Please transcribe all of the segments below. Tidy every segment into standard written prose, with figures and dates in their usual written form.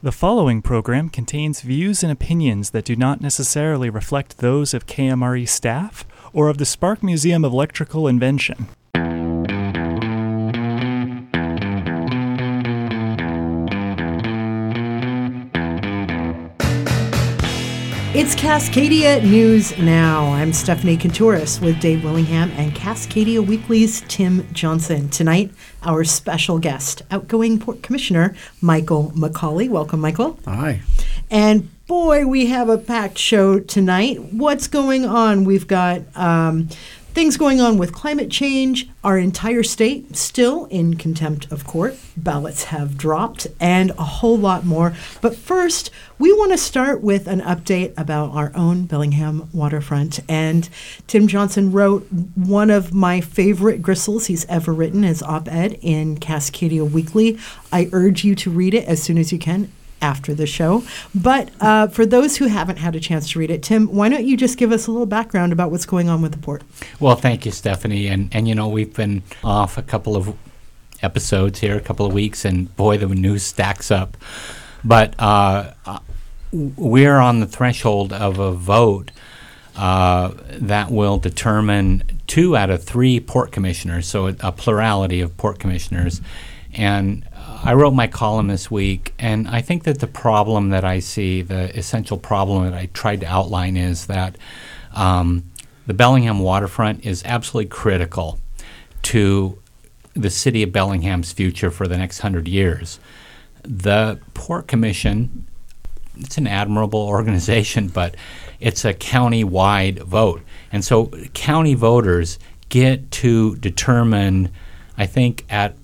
The following program contains views and opinions that do not necessarily reflect those of KMRE staff or of the Spark Museum of Electrical Invention. It's Cascadia News Now. I'm Stephanie Kentouris with Dave Willingham and Cascadia Weekly's Tim Johnson. Tonight, our special guest, outgoing Port Commissioner Michael McCauley. Welcome, Michael. Hi. And boy, we have a packed show tonight. What's going on? We've got things going on with climate change. Our entire state still in contempt of court. Ballots have dropped and a whole lot more. But first, we want to start with an update about our own Bellingham waterfront. And Tim Johnson wrote one of my favorite gristles he's ever written, his op-ed in Cascadia Weekly. I urge you to read it as soon as you can after the show. But for those who haven't had a chance to read it, Tim, why don't you just give us a little background about what's going on with the port? Well, thank you, Stephanie. And you know, we've been off a couple of episodes here, a couple of weeks, and boy, the news stacks up. But we're on the threshold of a vote that will determine 2 out of 3 port commissioners, so a plurality of port commissioners. And I wrote my column this week, and I think that the problem that I see, the essential problem that I tried to outline, is that the Bellingham waterfront is absolutely critical to the city of Bellingham's future for the next 100 years. The Port Commission, it's an admirable organization, but it's a county-wide vote. And so county voters get to determine, I think, at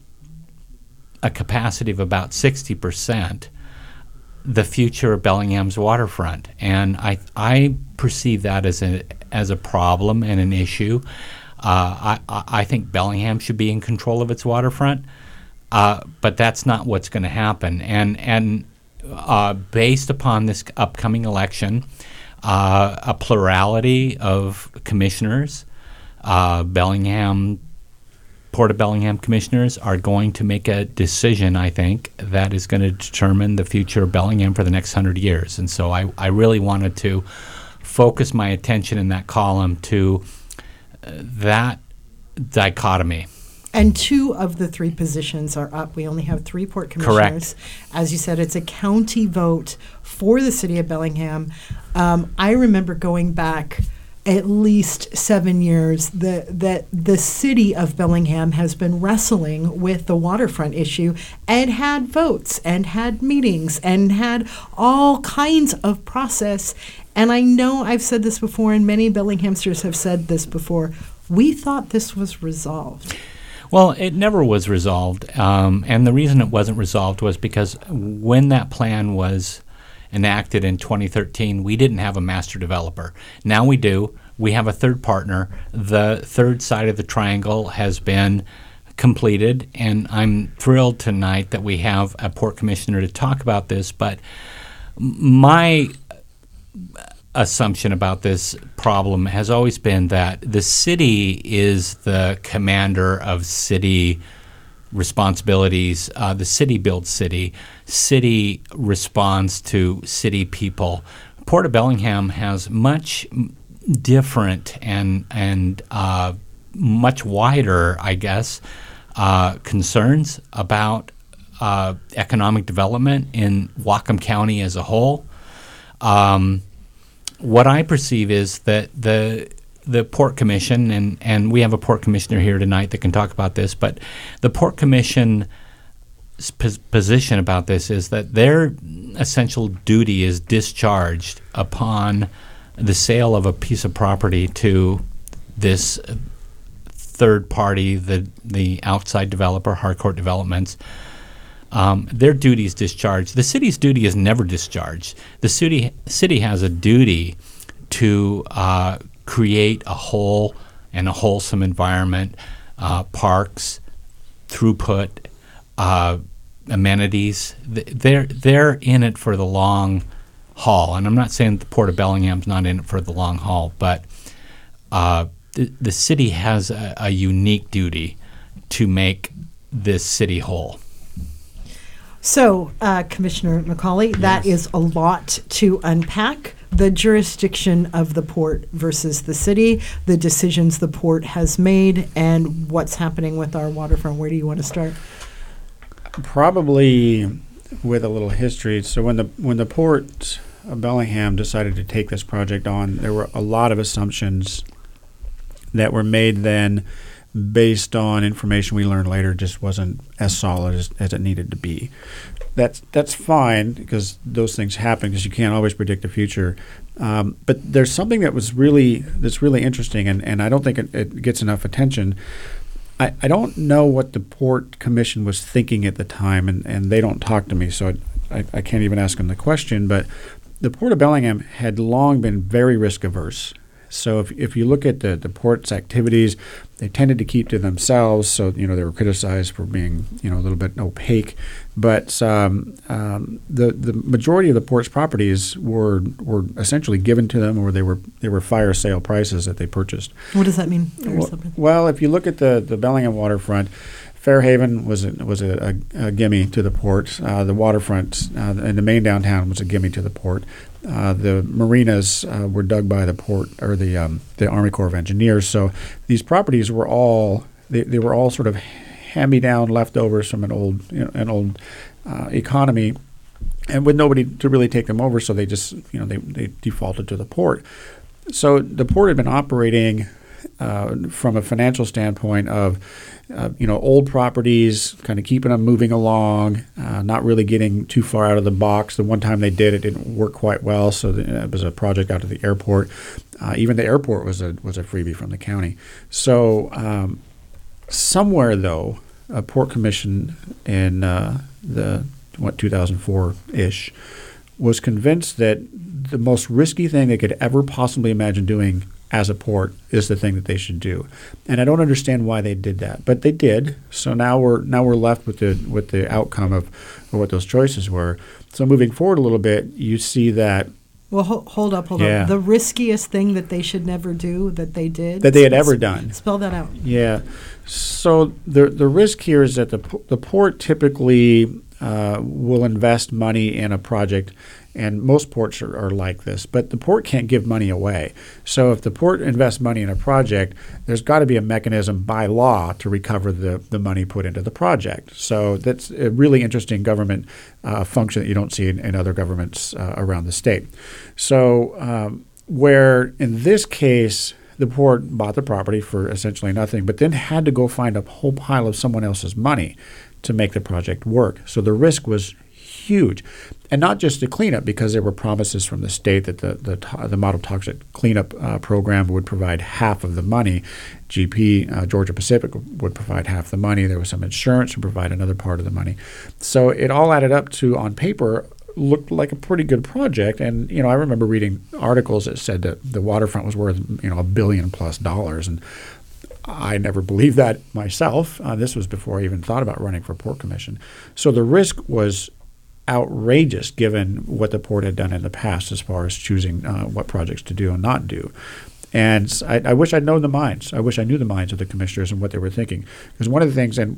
a capacity of about 60%, the future of Bellingham's waterfront. And I perceive that as a problem and an issue. I think Bellingham should be in control of its waterfront, but that's not what's going to happen. And based upon this upcoming election, a plurality of commissioners, Port of Bellingham commissioners are going to make a decision, I think, that is going to determine the future of Bellingham for the next 100 years. And so I really wanted to focus my attention in that column to that dichotomy. And 2 of the 3 positions are up. We only have 3 port commissioners. Correct. As you said, it's a county vote for the city of Bellingham. I remember going back at least 7 years that the city of Bellingham has been wrestling with the waterfront issue and had votes and had meetings and had all kinds of process. And I know I've said this before, and many Bellinghamsters have said this before. We thought this was resolved. Well, it never was resolved. And the reason it wasn't resolved was because when that plan was enacted in 2013, we didn't have a master developer. Now we do. We have a third partner. The third side of the triangle has been completed, and I'm thrilled tonight that we have a port commissioner to talk about this. But my assumption about this problem has always been that the city is the commander of city responsibilities. The city builds city. City responds to city people. Port of Bellingham has much different and much wider, I guess, concerns about economic development in Whatcom County as a whole. What I perceive is that the Port Commission, and we have a Port Commissioner here tonight that can talk about this, but the Port Commission's position about this is that their essential duty is discharged upon the sale of a piece of property to this third party, the outside developer, Harcourt Developments. Their duty is discharged. The city's duty is never discharged. The city has a duty to create a whole and a wholesome environment, parks, throughput, amenities. They're in it for the long haul. And I'm not saying the Port of Bellingham's not in it for the long haul, but the city has a unique duty to make this city whole. So, Commissioner McCauley, that is a lot to unpack. The jurisdiction of the port versus the city, the decisions the port has made, and what's happening with our waterfront. Where do you want to start? Probably with a little history. So when the Port of Bellingham decided to take this project on, there were a lot of assumptions that were made then based on information we learned later just wasn't as solid as it needed to be. That's fine because those things happen because you can't always predict the future. But there's something that's really interesting, and I don't think it gets enough attention. I don't know what the Port Commission was thinking at the time, and they don't talk to me, so I can't even ask them the question. But the Port of Bellingham had long been very risk averse. So if you look at the port's activities, they tended to keep to themselves. So they were criticized for being a little bit opaque. But the majority of the port's properties were essentially given to them, or they were fire sale prices that they purchased. What does that mean? Well, if you look at the Bellingham waterfront, Fairhaven was a gimme to the port. The waterfront and the main downtown was a gimme to the port. The marinas were dug by the port or the Army Corps of Engineers. So these properties were all they were all sort of hand-me-down leftovers from an old economy, and with nobody to really take them over. So they just they defaulted to the port. So the port had been operating from a financial standpoint of old properties, kind of keeping them moving along, not really getting too far out of the box. The one time they did, it didn't work quite well, so it was a project out to the airport. Even the airport was a freebie from the county. So somewhere, though, a port commission in 2004-ish was convinced that the most risky thing they could ever possibly imagine doing as a port is the thing that they should do. And I don't understand why they did that, but they did. So now we're left with the outcome of what those choices were. So moving forward a little bit, you see that. Well, hold up. The riskiest thing that they should never do that they did. That they had ever done. Spell that out. Yeah. So the risk here is that the port typically will invest money in a project, and most ports are like this, but the port can't give money away. So if the port invests money in a project, there's got to be a mechanism by law to recover the money put into the project. So that's a really interesting government function that you don't see in other governments around the state. So where in this case, the port bought the property for essentially nothing, but then had to go find a whole pile of someone else's money to make the project work. So the risk was huge. And not just the cleanup, because there were promises from the state that the model toxic cleanup program would provide half of the money. GP, Georgia Pacific, would provide half the money. There was some insurance to provide another part of the money. So it all added up to, on paper, looked like a pretty good project. And, I remember reading articles that said that the waterfront was worth, $1 billion+ and I never believed that myself. This was before I even thought about running for Port Commission. So the risk was outrageous given what the port had done in the past as far as choosing what projects to do and not do. And I wish I'd known the minds. I wish I knew the minds of the commissioners and what they were thinking. Because one of the things, and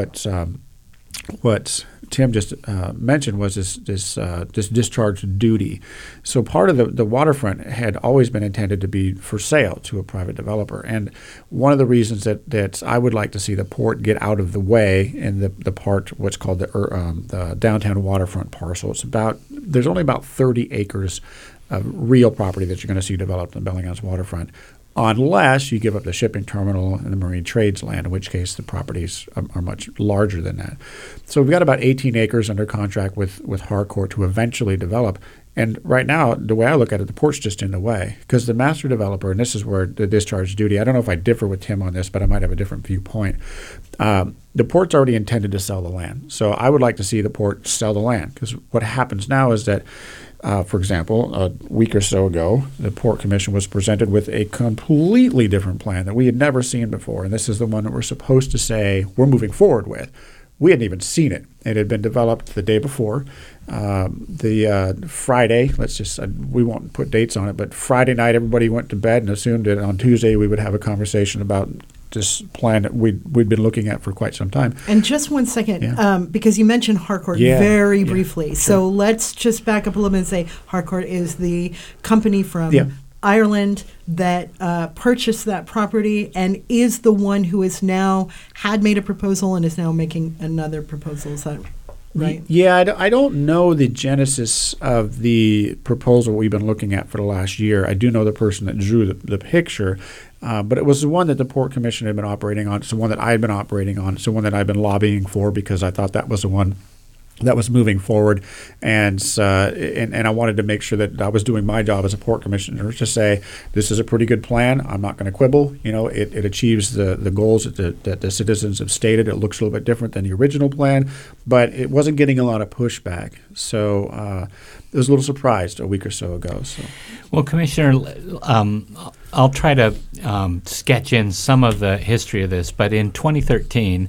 what Tim just mentioned, was this discharge duty. So part of the waterfront had always been intended to be for sale to a private developer. And one of the reasons that I would like to see the port get out of the way in the part, what's called the downtown waterfront parcel, there's only about 30 acres of real property that you're going to see developed in Bellingham's waterfront, unless you give up the shipping terminal and the marine trades land, in which case the properties are much larger than that. So we've got about 18 acres under contract with Harcourt to eventually develop. And right now, the way I look at it, the port's just in the way, because the master developer, and this is where the discharge duty, I don't know if I differ with Tim on this, but I might have a different viewpoint. The port's already intended to sell the land. So I would like to see the port sell the land, because what happens now is that for example, a week or so ago, the Port Commission was presented with a completely different plan that we had never seen before. And this is the one that we're supposed to say we're moving forward with. We hadn't even seen it. It had been developed the day before. The Friday, we won't put dates on it, but Friday night everybody went to bed and assumed that on Tuesday we would have a conversation about this plan that we'd been looking at for quite some time. And just one second, Yeah. because you mentioned Harcourt Yeah, very yeah, briefly. sure. So let's just back up a little bit and say Harcourt is the company from Yeah. Ireland that purchased that property and is the one who is now had made a proposal and is now making another proposal. Is that right? Yeah, I don't know the genesis of the proposal we've been looking at for the last year. I do know the person that drew the picture, but it was the one that the Port Commission had been operating on. It's the one that I had been operating on. It's the one that I've been lobbying for because I thought that was the one that was moving forward, and I wanted to make sure that I was doing my job as a port commissioner to say this is a pretty good plan. I'm not going to quibble. It achieves the goals that the citizens have stated. It looks a little bit different than the original plan, but it wasn't getting a lot of pushback. So I was a little surprised a week or so ago. So. Well, Commissioner, I'll try to sketch in some of the history of this, but in 2013,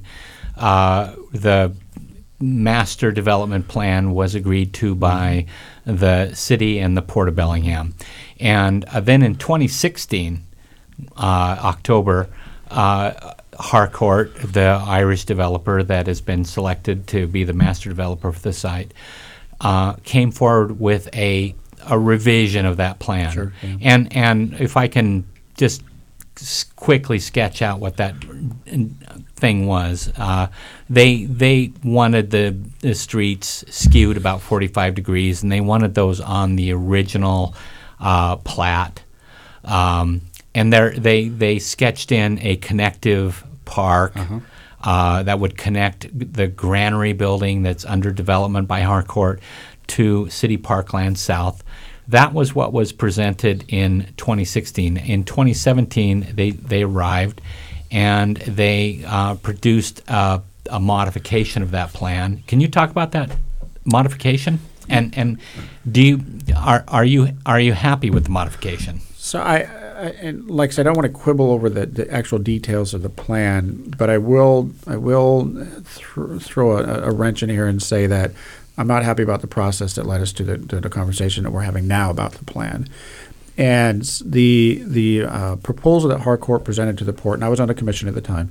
the master development plan was agreed to by the city and the Port of Bellingham. And then in 2016, October, Harcourt, the Irish developer that has been selected to be the master developer for the site, came forward with a revision of that plan. Sure, yeah. And if I can just quickly sketch out what that thing was. They wanted the streets skewed about 45 degrees, and they wanted those on the original plat. And they sketched in a connective park that would connect the granary building that's under development by Harcourt to City Parkland South. That was what was presented in 2016. In 2017, they arrived, and they produced a modification of that plan. Can you talk about that modification? And are you happy with the modification? So and like I said, I don't want to quibble over the actual details of the plan, but I will throw a wrench in here and say that I'm not happy about the process that led us to the conversation that we're having now about the plan. And the proposal that Harcourt presented to the port, and I was on the commission at the time,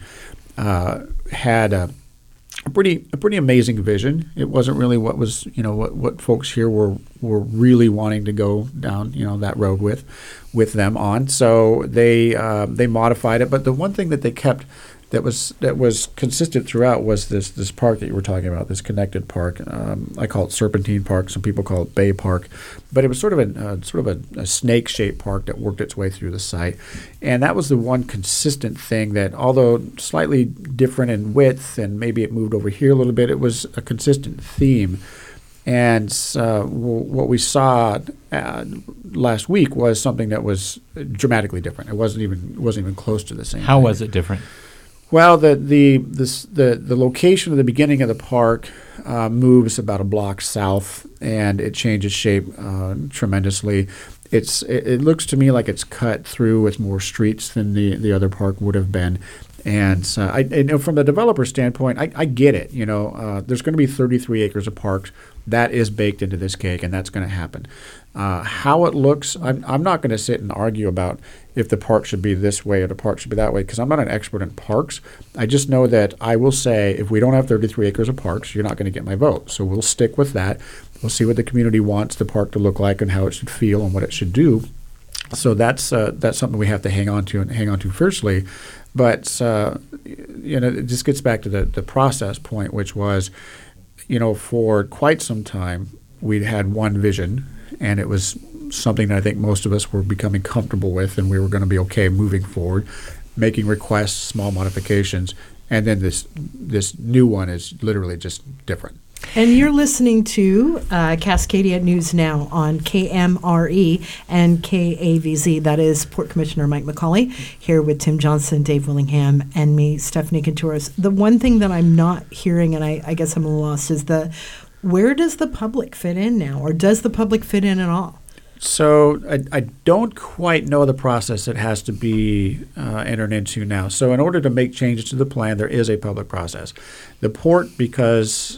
had a pretty amazing vision. It wasn't really what was what folks here were really wanting to go down that road with them on. So they modified it. But the one thing that they kept that was consistent throughout was this park that you were talking about, this connected park. I call it Serpentine Park. Some people call it Bay Park, but it was sort of a snake-shaped park that worked its way through the site. And that was the one consistent thing that, although slightly different in width and maybe it moved over here a little bit, it was a consistent theme. And what we saw last week was something that was dramatically different. It wasn't even close to the same. How was it different? Well, the location of the beginning of the park moves about a block south, and it changes shape tremendously. It looks to me like it's cut through with more streets than the other park would have been. And I know from the developer standpoint, I get it. There's going to be 33 acres of parks. That is baked into this cake, and that's going to happen. How it looks, I'm not going to sit and argue about if the park should be this way or the park should be that way, because I'm not an expert in parks. I just know that I will say if we don't have 33 acres of parks, you're not going to get my vote. So we'll stick with that. We'll see what the community wants the park to look like and how it should feel and what it should do. So that's something we have to hang on to fiercely. But it just gets back to the process point, which was, for quite some time we had one vision, and it was something that I think most of us were becoming comfortable with, and we were going to be okay moving forward, making requests, small modifications, and then this new one is literally just different. And you're listening to Cascadia News Now on KMRE and KAVZ. That is Port Commissioner Mike McCauley here with Tim Johnson, Dave Willingham, and me, Stephanie Contouros. The one thing that I'm not hearing, and I guess I'm a little lost, is where does the public fit in now, or does the public fit in at all? So I don't quite know the process that has to be entered into now. So in order to make changes to the plan, there is a public process. The port, because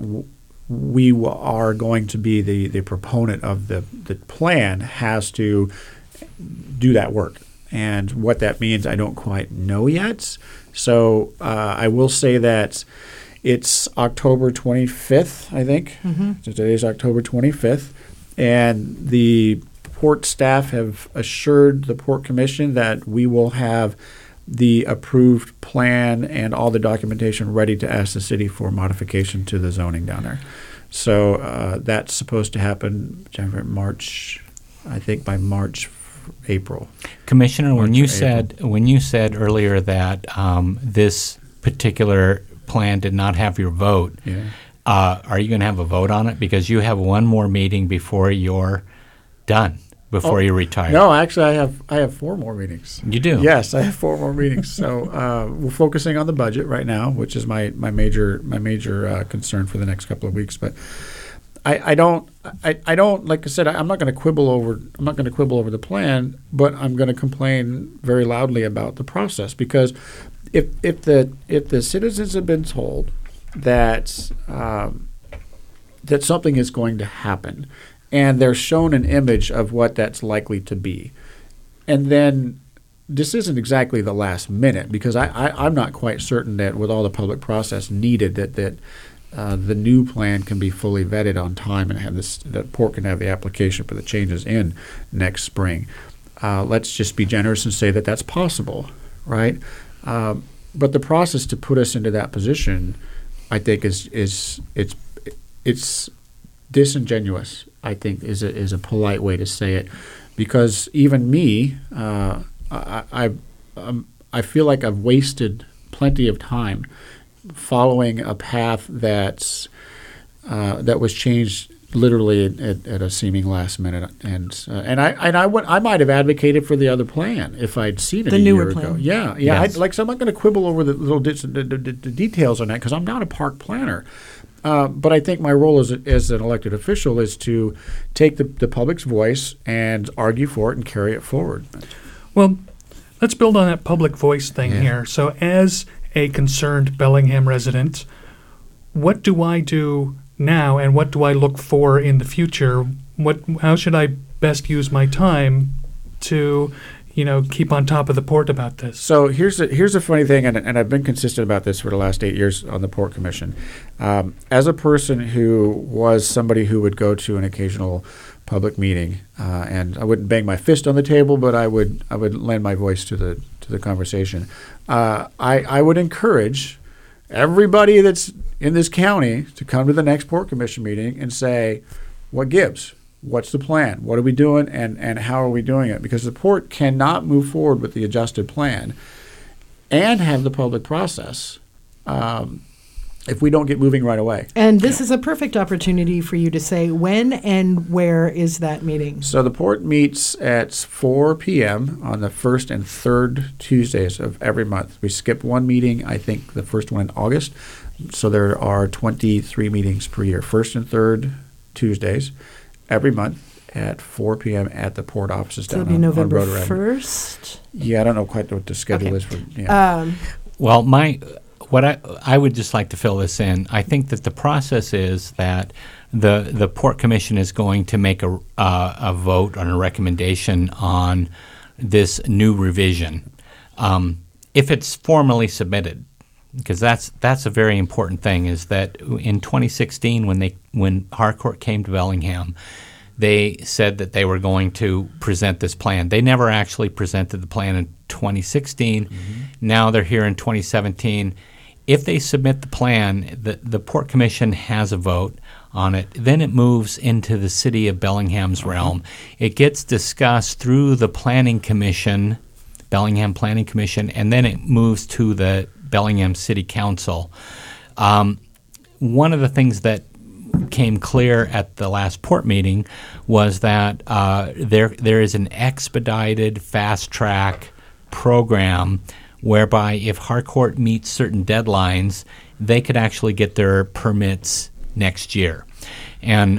we are going to be the proponent of the plan, has to do that work. And what that means, I don't quite know yet. So I will say that it's October 25th, I think. So today's October 25th. And the port staff have assured the Port Commission that we will have the approved plan and all the documentation ready to ask the city for modification to the zoning down there. So that's supposed to happen January, March, I think by March, April. Commissioner, when you April. said earlier that this particular plan did not have your vote, are you going to have a vote on it? Because you have one more meeting before you're done, before you retire. No, actually, I have 4 more meetings. You do? Yes, I have 4 more meetings. So we're focusing on the budget right now, which is my major concern for the next couple of weeks. But I don't like I said, I'm not going to quibble over the plan, but I'm going to complain very loudly about the process, because if the citizens have been told that that something is going to happen, and they're shown an image of what that's likely to be, and then this isn't exactly the last minute, because I'm not quite certain that with all the public process needed that the new plan can be fully vetted on time and have that Port can have the application for the changes in next spring. Let's just be generous and say that that's possible, right? But the process to put us into that position, I think, is disingenuous. I think is a polite way to say it, because even me, I feel like I've wasted plenty of time following a path that was changed literally at a seeming last minute, and I might have advocated for the other plan if I'd seen it The a newer year plan. ago. Yeah. Yes. So I'm not going to quibble over the little the details on that, because I'm not a park planner. But I think my role as an elected official is to take the public's voice and argue for it and carry it forward. Well, let's build on that public voice thing here. So as a concerned Bellingham resident, what do I do now, and what do I look for in the future? How should I best use my time to, keep on top of the port about this? So here's a funny thing, and I've been consistent about this for the last 8 years on the Port Commission. As a person who was somebody who would go to an occasional public meeting, and I wouldn't bang my fist on the table, but I would lend my voice to the conversation. I would encourage everybody that's in this county to come to the next Port Commission meeting and say, what gives? What's the plan? What are we doing, and how are we doing it? Because the port cannot move forward with the adjusted plan and have the public process if we don't get moving right away. And this is a perfect opportunity for you to say when and where is that meeting? So the port meets at 4 p.m. on the first and third Tuesdays of every month. We skip one meeting, I think the first one in August. So there are 23 meetings per year, first and third Tuesdays every month at 4 p.m. at the port offices So down it'll be on November Rhoda Avenue. 1st. Yeah, I don't know quite what the schedule Okay. is for. Yeah. Well, what I would just like to fill this in. I think that the process is that the Port Commission is going to make a vote on a recommendation on this new revision, if it's formally submitted, because that's a very important thing. Is that in 2016 when Harcourt came to Bellingham, they said that they were going to present this plan. They never actually presented the plan in 2016. Now they're here in 2017. If they submit the plan, the Port Commission has a vote on it. Then it moves into the City of Bellingham's realm. It gets discussed through the Planning Commission, Bellingham Planning Commission, and then it moves to the Bellingham City Council. One of the things that came clear at the last port meeting was that there is an expedited fast-track program whereby if Harcourt meets certain deadlines, they could actually get their permits next year. And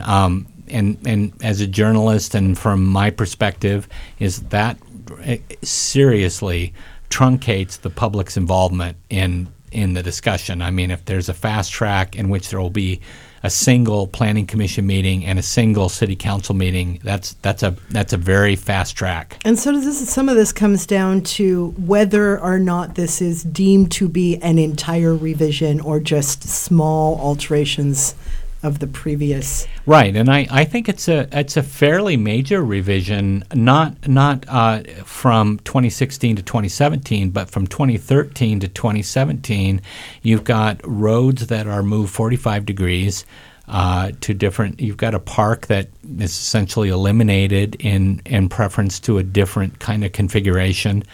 as a journalist and from my perspective, is that seriously truncates the public's involvement in the discussion. I mean, if there's a fast track in which there will be a single planning commission meeting and a single city council meeting. That's a very fast track. And so some of this comes down to whether or not this is deemed to be an entire revision or just small alterations of the previous. Right, and I think it's a fairly major revision, not from 2016 to 2017, but from 2013 to 2017. You've got roads that are moved 45 degrees to different. You've got a park that is essentially eliminated in preference to a different kind of configuration.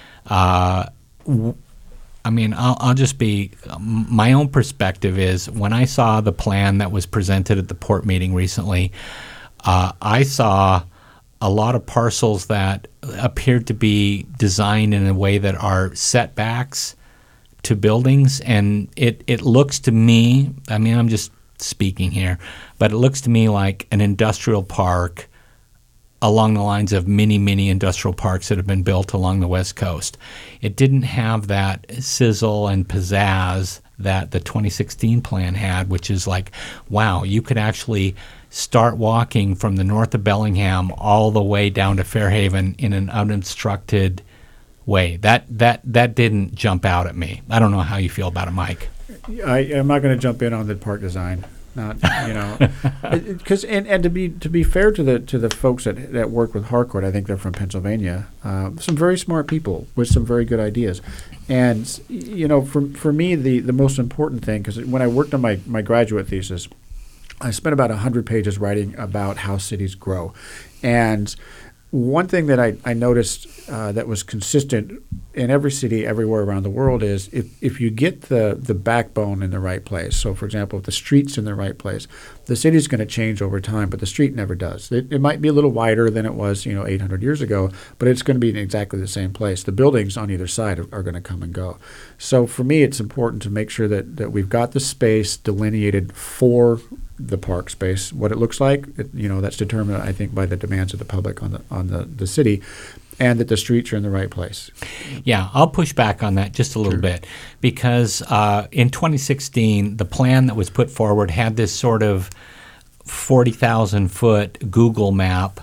I mean, I'll just be, my own perspective is when I saw the plan that was presented at the port meeting recently, I saw a lot of parcels that appeared to be designed in a way that are setbacks to buildings. And it looks to me, I mean, I'm just speaking here, but it looks to me like an industrial park along the lines of many industrial parks that have been built along the West Coast. It didn't have that sizzle and pizzazz that the 2016 plan had, which is like, wow, you could actually start walking from the north of Bellingham all the way down to Fairhaven in an unobstructed way. That didn't jump out at me. I don't know how you feel about it, Mike. I'm not going to jump in on the park design. Not, because and to be fair to the folks that work with Harcourt, I think they're from Pennsylvania. Some very smart people with some very good ideas, and for me the most important thing, because when I worked on my graduate thesis, I spent about 100 pages writing about how cities grow, and one thing that I noticed that was consistent in every city everywhere around the world is if you get the backbone in the right place. So, for example, if the street's in the right place, the city's going to change over time, but the street never does. It might be a little wider than it was 800 years ago, but it's going to be in exactly the same place. The buildings on either side are going to come and go. So for me, it's important to make sure that we've got the space delineated for the park space. What it looks like, that's determined, I think, by the demands of the public on the city, and that the streets are in the right place. Yeah, I'll push back on that just a little bit, because in 2016, the plan that was put forward had this sort of 40,000-foot Google map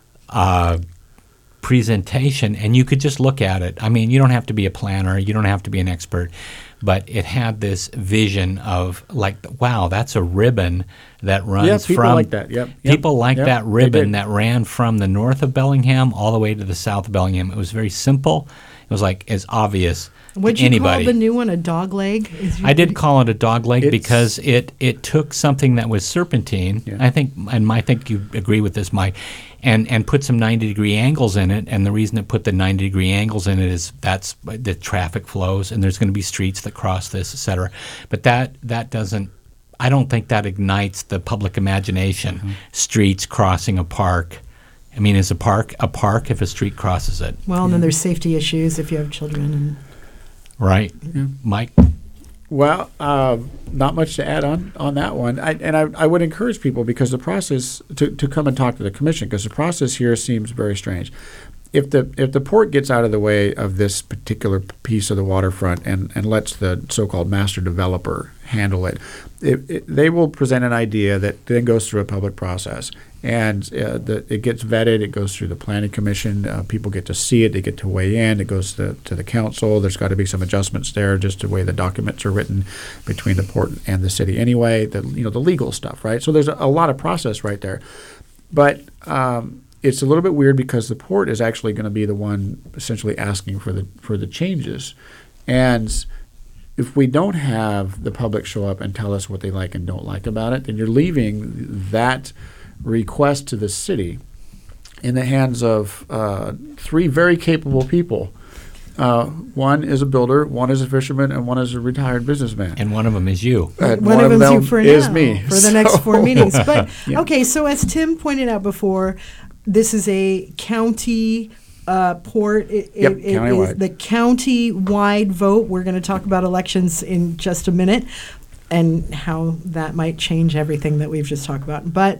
presentation, and you could just look at it. I mean, you don't have to be a planner, you don't have to be an expert, but it had this vision of like, wow, that's a ribbon that runs people from like that. Yep. People like Yep. that ribbon that ran from the north of Bellingham all the way to the south of Bellingham. It was very simple. It was like as obvious Would to you anybody. call the new one a dog leg? I did call it a dog leg because it took something that was serpentine. Yeah. I think you agree with this, Mike, and put some 90-degree angles in it. And the reason it put the 90-degree angles in it is that's the traffic flows, and there's going to be streets that cross this, et cetera. But that doesn't. I don't think that ignites the public imagination. Mm-hmm. Streets crossing a park. I mean, is a park if a street crosses it? Well, and then there's safety issues if you have children. And right, Yeah. Mike. Well, not much to add on that one. I would encourage people, because the process to come and talk to the commission, because the process here seems very strange. If the port gets out of the way of this particular piece of the waterfront and lets the so-called master developer handle it, they will present an idea that then goes through a public process. And it gets vetted. It goes through the planning commission. People get to see it. They get to weigh in. It goes to the council. There's got to be some adjustments there, just the way the documents are written between the port and the city. Anyway, the legal stuff, right? So there's a lot of process right there. But it's a little bit weird because the port is actually going to be the one essentially asking for the changes, and if we don't have the public show up and tell us what they like and don't like about it, then you're leaving that request to the city in the hands of three very capable people. One is a builder, one is a fisherman, and one is a retired businessman. And one of them is you. one of them's you for is now, me. for the next 4 meetings. But Yeah. okay, so as Tim pointed out before, this is a county port. It is countywide. the county-wide vote. We're going to talk about elections in just a minute and how that might change everything that we've just talked about. But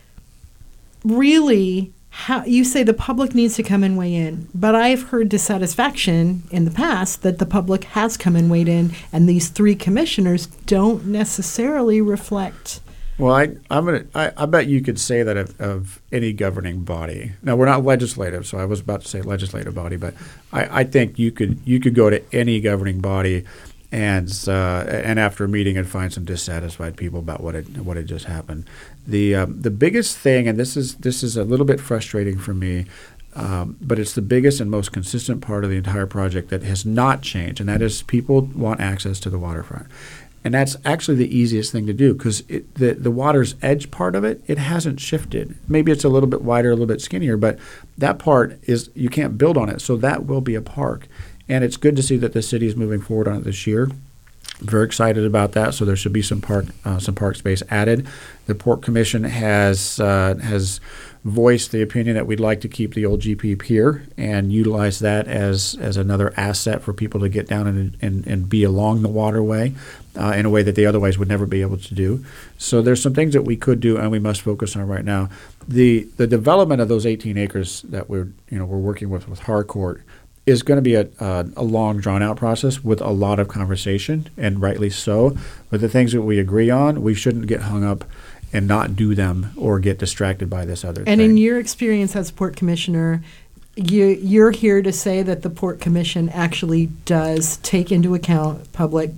really, how you say the public needs to come and weigh in, but I've heard dissatisfaction in the past that the public has come and weighed in, and these three commissioners don't necessarily reflect Well, I bet you could say that of any governing body. Now, we're not legislative, so I was about to say legislative body, but I think you could go to any governing body and after a meeting and find some dissatisfied people about what had just happened. The biggest thing, and this is a little bit frustrating for me, but it's the biggest and most consistent part of the entire project that has not changed, and that is people want access to the waterfront. And that's actually the easiest thing to do because the water's edge part of it hasn't shifted. Maybe it's a little bit wider, a little bit skinnier, but that part is you can't build on it. So that will be a park. And it's good to see that the city is moving forward on it this year. Very excited about that. So there should be some park space added. The Port Commission has voiced the opinion that we'd like to keep the old GP Pier and utilize that as another asset for people to get down and be along the waterway in a way that they otherwise would never be able to do. So there's some things that we could do and we must focus on right now. The development of those 18 acres that we're working with Harcourt is going to be a long, drawn-out process with a lot of conversation, and rightly so. But the things that we agree on, we shouldn't get hung up and not do them or get distracted by this other thing. And in your experience as Port Commissioner, you're here to say that the Port Commission actually does take into account public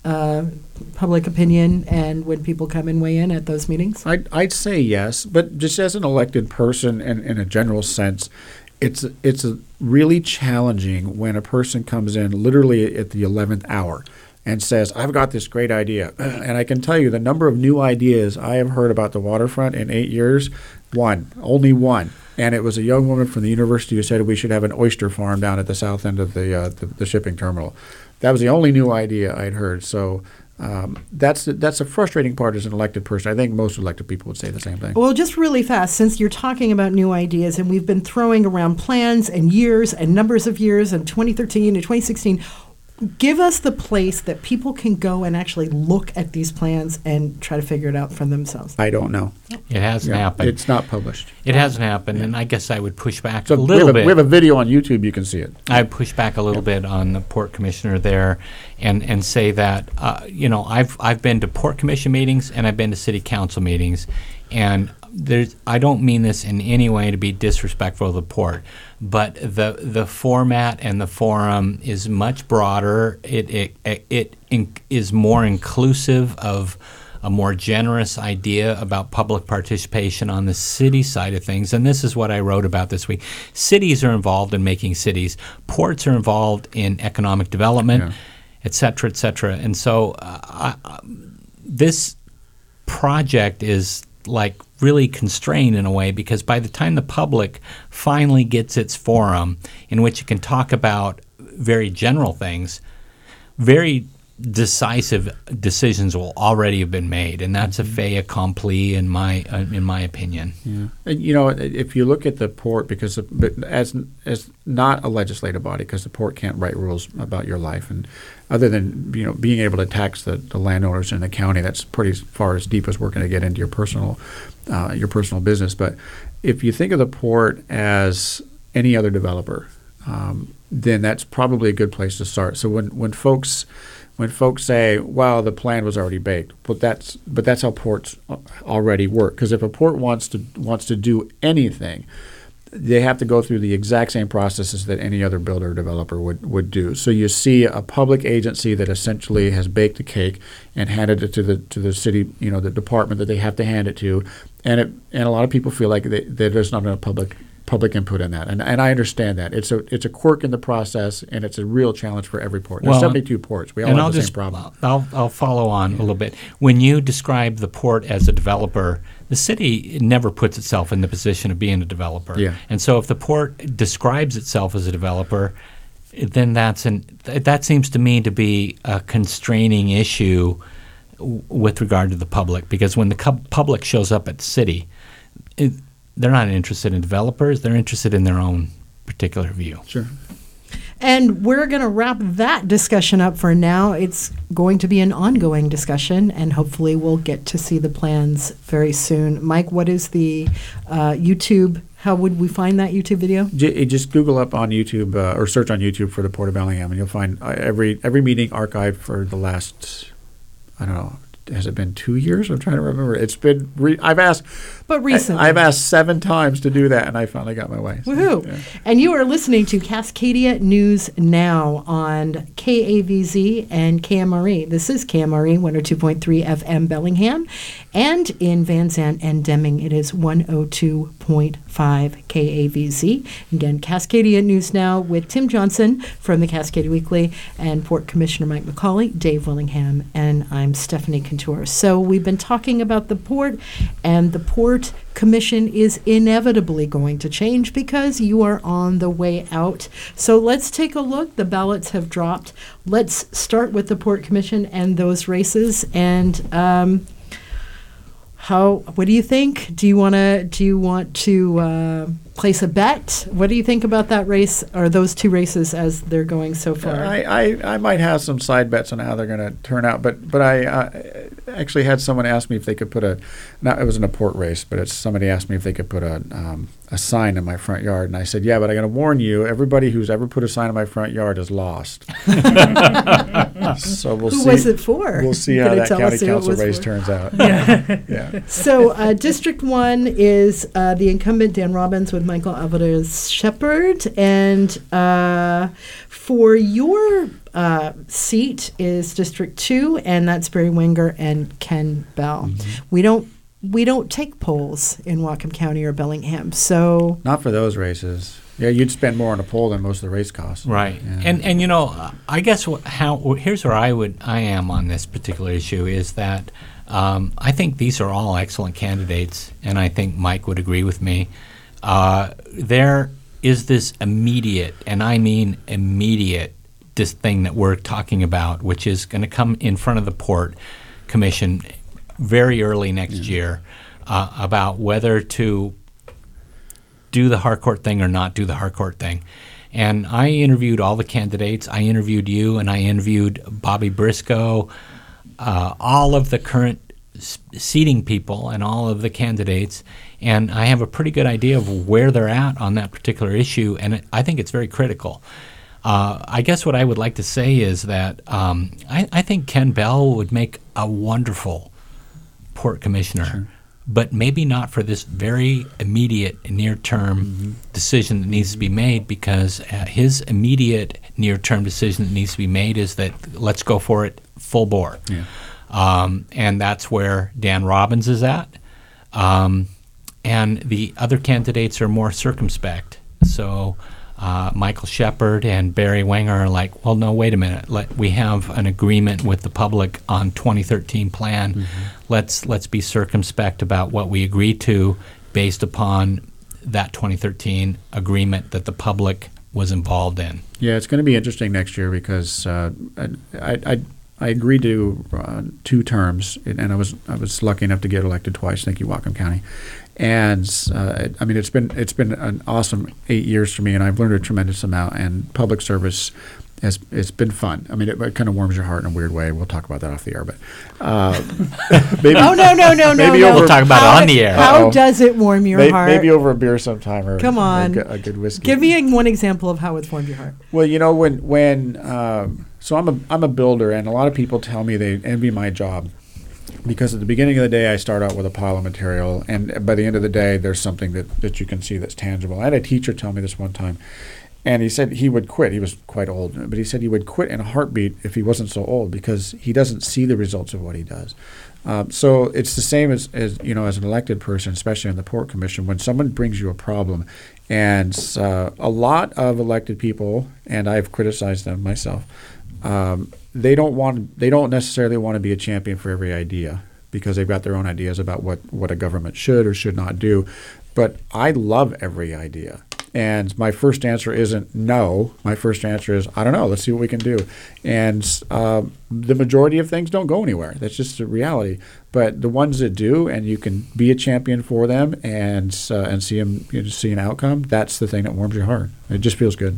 opinion and when people come and weigh in at those meetings? I'd say yes, but just as an elected person and in a general sense, it's really challenging when a person comes in literally at the 11th hour and says, I've got this great idea. And I can tell you the number of new ideas I have heard about the waterfront in 8 years, only one. And it was a young woman from the university who said we should have an oyster farm down at the south end of the shipping terminal. That was the only new idea I'd heard. So that's a frustrating part as an elected person. I think most elected people would say the same thing. Well, just really fast, since you're talking about new ideas, and we've been throwing around plans and years and numbers of years and 2013 and 2016, give us the place that people can go and actually look at these plans and try to figure it out for themselves. I don't know. It hasn't happened. It's not published. It hasn't happened, and I guess I would push back So a little bit. We have a video on YouTube. You can see it. I'd push back a little bit on the Port Commissioner there and say that, I've been to Port Commission meetings and I've been to City Council meetings, and I don't mean this in any way to be disrespectful of the Port, but the format and the forum is much broader. It is more inclusive of a more generous idea about public participation on the city side of things. And this is what I wrote about this week. Cities are involved in making cities. Ports are involved in economic development, et cetera, et cetera. And so this project is like really constrained in a way because by the time the public finally gets its forum in which it can talk about very general things, very decisive decisions will already have been made, and that's a fait accompli in my opinion. Yeah. And, if you look at the Port, as not a legislative body, because the Port can't write rules about your life, and other than being able to tax the landowners in the county, that's pretty far as deep as we're going to get into your personal business. But if you think of the Port as any other developer, then that's probably a good place to start. So when folks say, "Well, the plan was already baked," but that's how ports already work. Because if a port wants to do anything, they have to go through the exact same processes that any other builder or developer would do. So you see a public agency that essentially has baked the cake and handed it to the city, the department that they have to hand it to, and a lot of people feel like there's not enough public input in that, and I understand that it's a quirk in the process, and it's a real challenge for every port. There's 72 ports. We all have the same problem. I'll follow on a little bit. When you describe the Port as a developer, the city never puts itself in the position of being a developer. Yeah. And so if the Port describes itself as a developer, then that seems to me to be a constraining issue with regard to the public, because when the public shows up at the city, they're not interested in developers. They're interested in their own particular view. Sure. And we're going to wrap that discussion up for now. It's going to be an ongoing discussion, and hopefully we'll get to see the plans very soon. Mike, what is the YouTube? How would we find that YouTube video? Just Google up on YouTube or search on YouTube for the Port of Bellingham, and you'll find every meeting archived for the last, has it been 2 years? I'm trying to remember. It's been I've asked, But recently. I've asked 7 times to do that, and I finally got my way. So, Woohoo! yeah. And you are listening to Cascadia News Now on KAVZ and KMRE. This is KMRE 102.3 FM Bellingham, and in Van Zandt and Deming it is 102.5 KAVZ. Again, Cascadia News Now with Tim Johnson from the Cascadia Weekly and Port Commissioner Mike McCauley, Dave Willingham, and I'm Stephanie Cantor. So we've been talking about the port, and the Port Commission is inevitably going to change because you are on the way out. So let's take a look. The ballots have dropped. Let's start with the Port Commission and those races. And what do you think? Do you want to place a bet? What do you think about that race, or those 2 races as they're going so far? I might have some side bets on how they're going to turn out, but I actually had someone ask me if they could put it was in a port race, but somebody asked me if they could put a sign in my front yard, and I said, yeah, but I got to warn you, everybody who's ever put a sign in my front yard is lost. So we'll see. Who was it for? We'll see how that county council race turns out. Yeah. So District 1 is the incumbent Dan Robbins with Michael Alvarez Shepherd, and for your seat is District 2, and that's Barry Wenger and Ken Bell. Mm-hmm. We don't take polls in Whatcom County or Bellingham, so not for those races. Yeah, you'd spend more on a poll than most of the race costs. Right. Yeah. And I guess here's where I am on this particular issue is that I think these are all excellent candidates, and I think Mike would agree with me. There is this immediate, and I mean immediate, this thing that we're talking about, which is going to come in front of the Port Commission very early next year about whether to do the Harcourt thing or not do the Harcourt thing. And I interviewed all the candidates. I interviewed you, and I interviewed Bobby Briscoe, all of the current seating people and all of the candidates, and I have a pretty good idea of where they're at on that particular issue, and I think it's very critical. I guess what I would like to say is that I think Ken Bell would make a wonderful Port Commissioner. Sure. But maybe not for this very immediate, near-term decision that needs to be made, because his immediate, near-term decision that needs to be made is that let's go for it full bore. Yeah. And that's where Dan Robbins is at. And the other candidates are more circumspect. So Michael Shepherd and Barry Wenger are like, well, no, wait a minute. We have an agreement with the public on 2013 plan. Mm-hmm. Let's be circumspect about what we agree to based upon that 2013 agreement that the public was involved in. Yeah, it's going to be interesting next year because I agreed to 2 terms, and I was lucky enough to get elected twice. Thank you, Whatcom County. And I mean, it's been an awesome 8 years for me, and I've learned a tremendous amount. And public service it's been fun. I mean, it kind of warms your heart in a weird way. We'll talk about that off the air, but maybe. Oh no! Maybe we'll talk about it on the air. How does it warm your heart? Maybe over a beer sometime, or come on, a good whiskey. Give me one example of how it's warmed your heart. Well, when so I'm a builder, and a lot of people tell me they envy my job. Because at the beginning of the day, I start out with a pile of material, and by the end of the day, there's something that you can see that's tangible. I had a teacher tell me this one time, and he said he would quit. He was quite old, but he said he would quit in a heartbeat if he wasn't so old because he doesn't see the results of what he does. So it's the same as as an elected person, especially on the Port Commission, when someone brings you a problem, and a lot of elected people, and I've criticized them myself, they don't necessarily want to be a champion for every idea because they've got their own ideas about what a government should or should not do. But I love every idea. And my first answer isn't no. My first answer is, I don't know. Let's see what we can do. And the majority of things don't go anywhere. That's just the reality. But the ones that do, and you can be a champion for them and see them, see an outcome, that's the thing that warms your heart. It just feels good.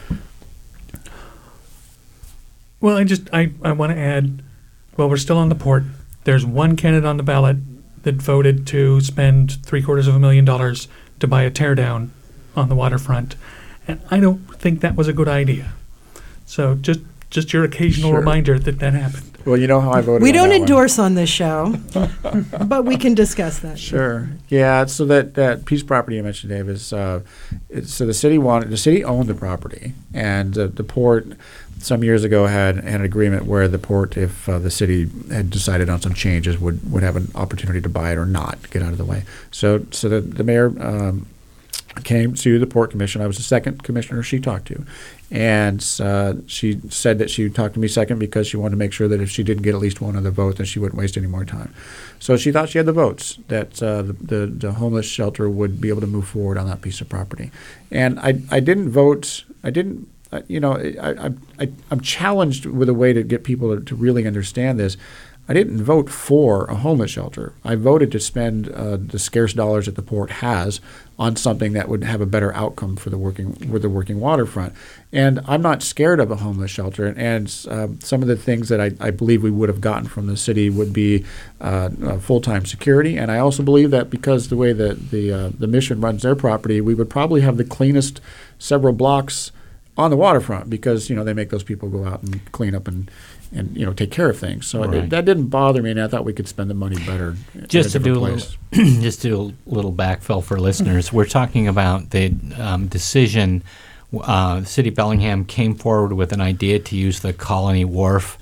Well, I want to add, well, we're still on the port. There's one candidate on the ballot that voted to spend $750,000 to buy a teardown on the waterfront, and I don't think that was a good idea. So just just your occasional Sure. reminder that happened. Well, you know how I voted. We on don't that one. endorse on this show, but we can discuss that. Sure. Yeah. So that piece of property you mentioned, Dave, is so the city owned the property, and the port some years ago had an agreement where the port, if the city had decided on some changes, would have an opportunity to buy it or not, get out of the way. So the mayor came to the port commission. I was the second commissioner she talked to, and she said that she talked to me second because she wanted to make sure that if she didn't get at least one other vote, then she wouldn't waste any more time. So she thought she had the votes that the homeless shelter would be able to move forward on that piece of property. And I didn't vote. I didn't. I'm challenged with a way to get people to really understand this. I didn't vote for a homeless shelter. I voted to spend the scarce dollars that the port has on something that would have a better outcome for the working waterfront. And I'm not scared of a homeless shelter. And some of the things that I believe we would have gotten from the city would be full-time security. And I also believe that because the way that the mission runs their property, we would probably have the cleanest several blocks on the waterfront because they make those people go out and clean up and take care of things. So Right. that didn't bother me, and I thought we could spend the money better. Just to in a do different a place. little, just do a little backfill for listeners, we're talking about the decision. The city of Bellingham came forward with an idea to use the Colony Wharf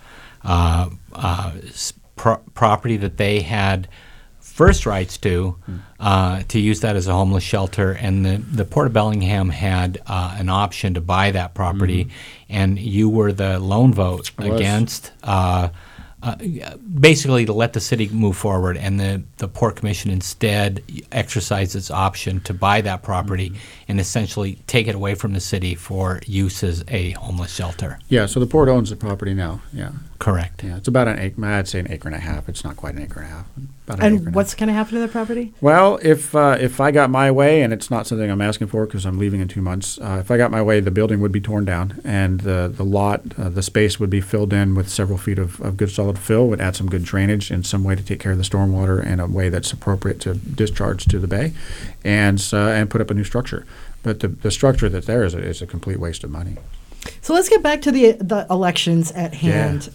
property that they had first rights to use that as a homeless shelter, and the Port of Bellingham had an option to buy that property, and you were the lone vote I was. against. Basically to let the city move forward, and the Port Commission instead exercised its option to buy that property and essentially take it away from the city for use as a homeless shelter. Yeah, so the port owns the property now. Yeah, Correct. yeah, it's about an acre. I'd say an acre and a half. It's not quite an acre and a half. About an acre And what's going to happen to the property? Well, if I got my way, and it's not something I'm asking for because I'm leaving in 2 months, if I got my way, the building would be torn down, and the lot, the space would be filled in with several feet of good solid fill, would add some good drainage in some way to take care of the stormwater in a way that's appropriate to discharge to the bay, and put up a new structure. But the structure that's there is a complete waste of money. So let's get back to the elections at hand.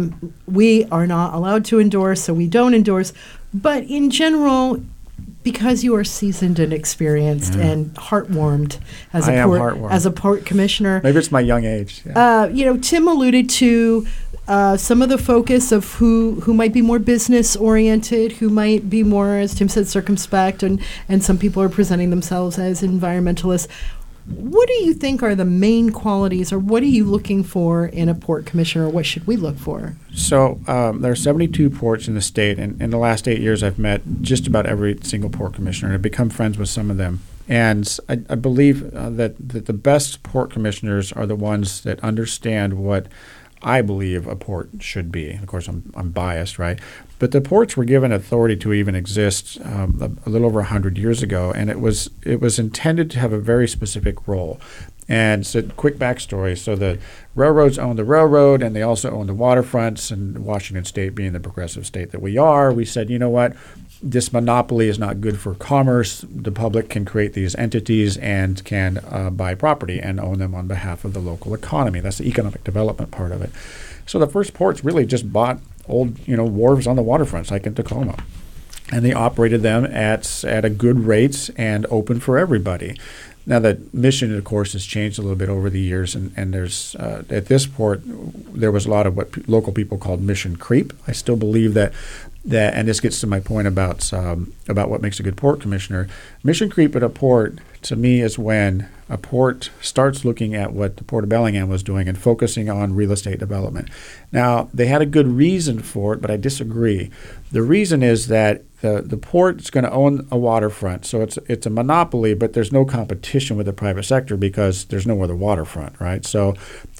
We are not allowed to endorse, so we don't endorse. But in general, because you are seasoned and experienced and heartwarmed as I am port heartwarmed. as a port commissioner, Maybe it's my young age. Yeah. Tim alluded to some of the focus of who might be more business oriented, who might be more, as Tim said, circumspect, and some people are presenting themselves as environmentalists. What do you think are the main qualities, or what are you looking for in a port commissioner, or what should we look for? So there are 72 ports in the state, and in the last 8 years I've met just about every single port commissioner and I've become friends with some of them. And I believe that the best port commissioners are the ones that understand what I believe a port should be. Of course, I'm biased, right? But the ports were given authority to even exist a little over 100 years ago, and it was intended to have a very specific role. And so, quick backstory. So the railroads owned the railroad, and they also owned the waterfronts. And Washington State, being the progressive state that we are, we said, you know what? This monopoly is not good for commerce. The public can create these entities and can buy property and own them on behalf of the local economy. That's the economic development part of it. So the first ports really just bought old, wharves on the waterfronts, like in Tacoma, and they operated them at a good rate and open for everybody. Now, the mission, of course, has changed a little bit over the years, and there's at this port there was a lot of what local people called mission creep. I still believe that, and this gets to my point about what makes a good port commissioner. Mission creep at a port, to me, is when a port starts looking at what the Port of Bellingham was doing and focusing on real estate development. Now, they had a good reason for it, but I disagree. The reason is that the port is going to own a waterfront, so it's a monopoly, but there's no competition with the private sector because there's no other waterfront, right? So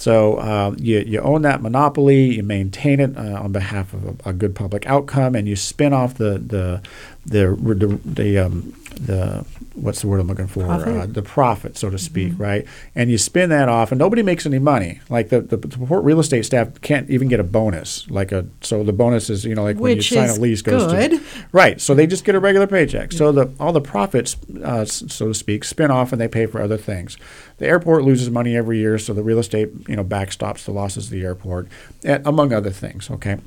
you own that monopoly, you maintain it on behalf of a good public outcome, and you spin off the what's the word I'm looking for? Profit? The profit, so to speak, right? And you spin that off, and nobody makes any money. Like the port real estate staff can't even get a bonus. So the bonus is, like when you Which sign is a lease, goes good. to right. Right. So they just get a regular paycheck. So all the profits, so to speak, spin off and they pay for other things. The airport loses money every year, so the real estate, backstops the losses of the airport, among other things. Okay.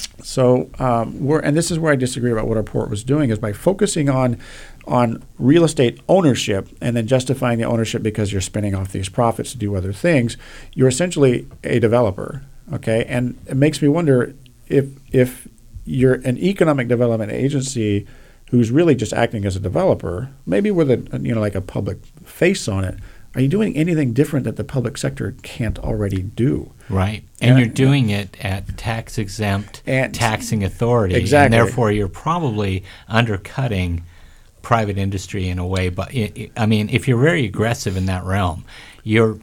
So and this is where I disagree about what our port was doing, is by focusing on real estate ownership and then justifying the ownership because you're spinning off these profits to do other things, you're essentially a developer. Okay. And it makes me wonder if you're an economic development agency who's really just acting as a developer, maybe with like a public face on it, are you doing anything different that the public sector can't already do? Right. And you're doing it at tax-exempt taxing authority. Exactly. And therefore, you're probably undercutting private industry in a way. But, if you're very aggressive in that realm, you're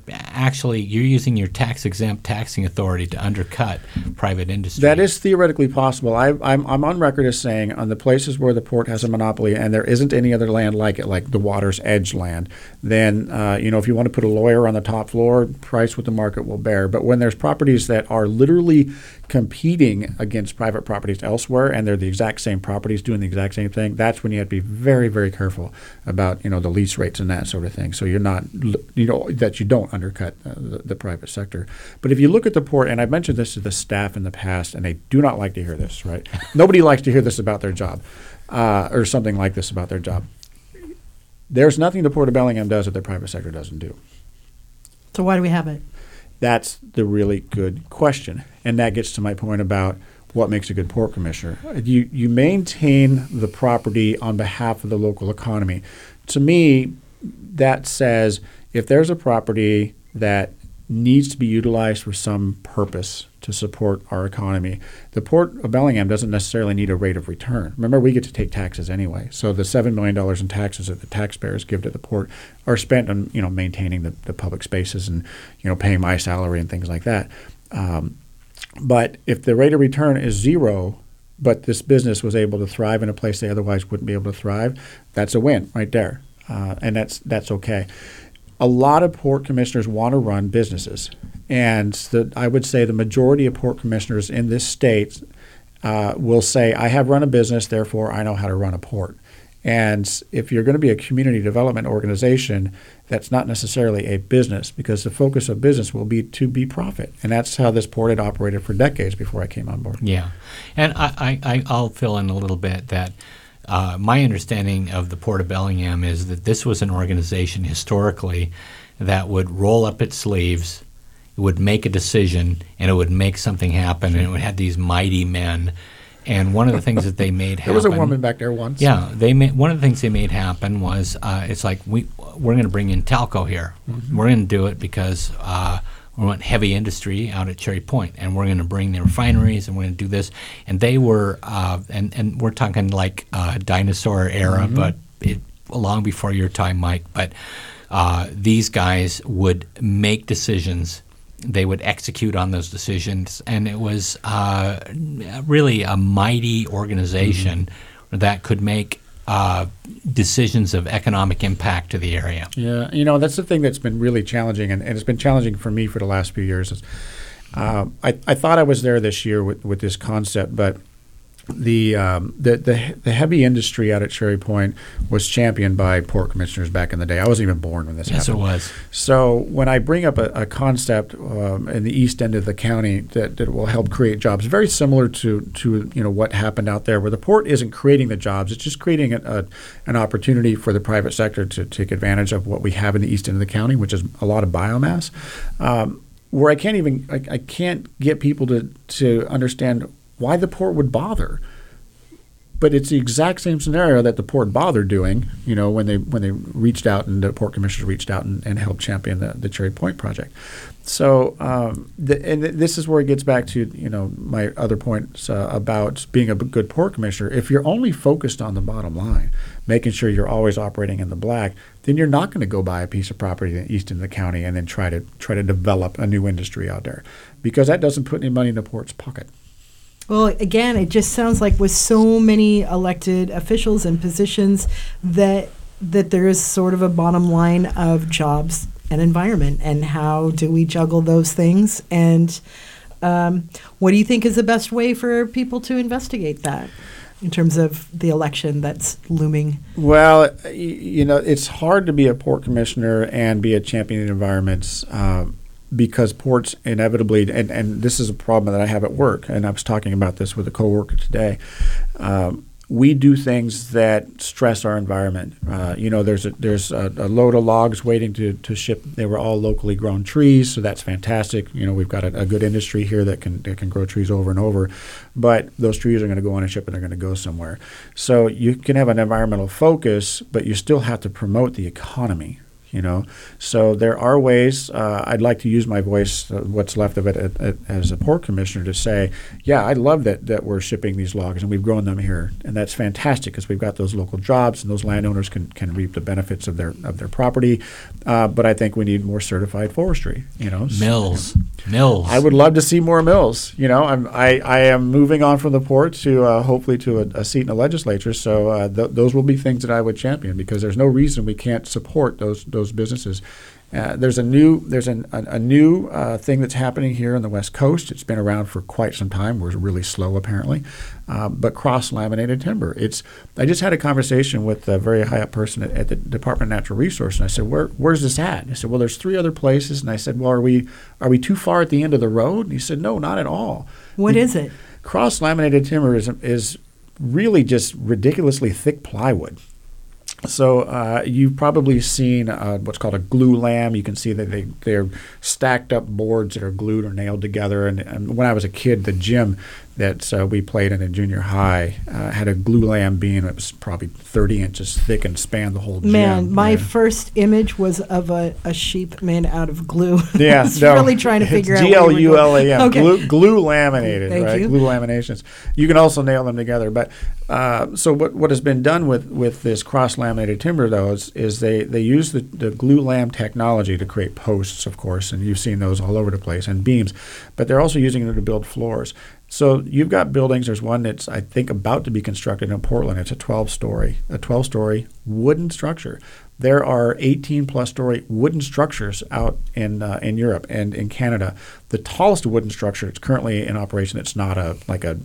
using your tax-exempt taxing authority to undercut private industry. That is theoretically possible. I'm on record as saying on the places where the port has a monopoly and there isn't any other land like it, like the water's edge land, then if you want to put a lawyer on the top floor, price what the market will bear. But when there's properties that are literally competing against private properties elsewhere and they're the exact same properties doing the exact same thing, that's when you have to be very, very careful about the lease rates and that sort of thing. So you're not that you don't undercut the private sector. But if you look at the port, and I've mentioned this to the staff in the past, and they do not like to hear this, right? Nobody likes to hear this about their job, or something like this about their job. There's nothing the Port of Bellingham does that the private sector doesn't do. So why do we have it? That's the really good question. And that gets to my point about what makes a good port commissioner. You maintain the property on behalf of the local economy. To me, that says if there's a property that needs to be utilized for some purpose to support our economy, the Port of Bellingham doesn't necessarily need a rate of return. Remember, we get to take taxes anyway. So the $7 million in taxes that the taxpayers give to the port are spent on maintaining the public spaces and paying my salary and things like that. But if the rate of return is zero, but this business was able to thrive in a place they otherwise wouldn't be able to thrive, that's a win right there. And that's okay. A lot of port commissioners want to run businesses. And I would say the majority of port commissioners in this state will say, I have run a business, therefore I know how to run a port. And if you're going to be a community development organization, that's not necessarily a business, because the focus of business will be to be profit. And that's how this port had operated for decades before I came on board. Yeah. And I'll fill in a little bit that my understanding of the Port of Bellingham is that this was an organization historically that would roll up its sleeves, it would make a decision, and it would make something happen, and it would have these mighty men. And one of the things that they made happen— There was a woman back there once. Yeah. One of the things they made happen was it's like, we're going to bring in Talco here. Mm-hmm. We're going to do it because we want heavy industry out at Cherry Point, and we're going to bring the refineries, and we're going to do this. And they were, and we're talking like dinosaur era, mm-hmm. but long before your time, Mike. But these guys would make decisions. They would execute on those decisions, and it was really a mighty organization mm-hmm. that could make decisions of economic impact to the area. Yeah, that's the thing that's been really challenging, and it's been challenging for me for the last few years. I thought I was there this year with this concept, but the heavy industry out at Cherry Point was championed by port commissioners back in the day. I wasn't even born when this happened. Yes, it was. So when I bring up a concept in the east end of the county that will help create jobs, very similar to what happened out there, where the port isn't creating the jobs, it's just creating an opportunity for the private sector to take advantage of what we have in the east end of the county, which is a lot of biomass. Where I can't get people to understand why the port would bother. But it's the exact same scenario that the port bothered doing, when they reached out, and the port commissioners reached out and helped champion the Cherry Point project. So and this is where it gets back to my other points about being a good port commissioner. If you're only focused on the bottom line, making sure you're always operating in the black, then you're not going to go buy a piece of property in the east end of the county and then try to develop a new industry out there, because that doesn't put any money in the port's pocket. Well, again, it just sounds like with so many elected officials and positions that there is sort of a bottom line of jobs and environment, and how do we juggle those things? And what do you think is the best way for people to investigate that? in terms of the election that's looming? Well, it's hard to be a port commissioner and be a champion of environments because ports inevitably, and this is a problem that I have at work, and I was talking about this with a coworker today. We do things that stress our environment. There's a load of logs waiting to ship. They were all locally grown trees, so that's fantastic. We've got a good industry here that can grow trees over and over, but those trees are going to go on a ship and they're going to go somewhere. So you can have an environmental focus, but you still have to promote the economy. So there are ways. I'd like to use my voice, what's left of it, as a port commissioner, to say, yeah, I love that we're shipping these logs and we've grown them here, and that's fantastic because we've got those local jobs and those landowners can reap the benefits of their property. But I think we need more certified forestry. Mills. I would love to see more mills. I am moving on from the port to hopefully to a seat in the legislature. So those will be things that I would champion because there's no reason we can't support those businesses. There's a new thing that's happening here on the West Coast. It's been around for quite some time. We're really slow apparently, but cross-laminated timber. I just had a conversation with a very high up person at the Department of Natural Resources, and I said, "Where's this at?" And I said, "Well, there's 3 other places." And I said, "Well, are we too far at the end of the road?" And he said, "No, not at all." What is it? Cross-laminated timber is really just ridiculously thick plywood. So you've probably seen what's called a glue lam. You can see that they're stacked up boards that are glued or nailed together. And when I was a kid, the gym that we played in junior high had a glue lam beam that was probably 30 inches thick and spanned the whole gym. Man, my first image was of a sheep made out of glue. Yeah, I was really trying to figure out GLULAM, Okay. glue laminated, Thank right? you. Glue laminations. You can also nail them together. But so what has been done with this cross-laminated timber, though, is they use the glue lam technology to create posts, of course, and you've seen those all over the place, and beams. But they're also using it to build floors. So you've got buildings. There's one that's, I think, about to be constructed in Portland. It's a 12-story wooden structure. There are 18-plus story wooden structures out in Europe and in Canada. The tallest wooden structure that's currently in operation, it's not a